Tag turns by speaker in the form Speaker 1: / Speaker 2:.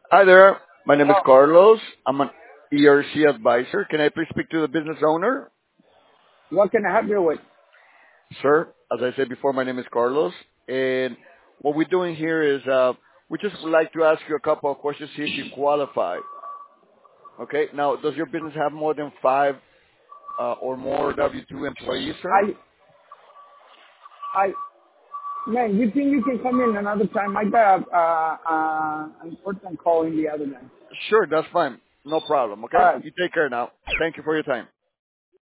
Speaker 1: Hi there. My name is
Speaker 2: Oh,
Speaker 1: Carlos. I'm an ERC advisor. Can I please speak to the business owner?
Speaker 2: what can I help you with?
Speaker 1: Sir, as I said before, my name is Carlos. And what we're doing here is we just would like to ask you a couple of questions, see if you qualify. Okay. Now, does your business have more than five or more W-2 employees, sir?
Speaker 2: I, I, man, you think you can come in another time? I got an important call in the other line.
Speaker 1: Sure, that's fine. No problem.
Speaker 2: All
Speaker 1: Okay.
Speaker 2: right.
Speaker 1: You take care now. Thank you for your time.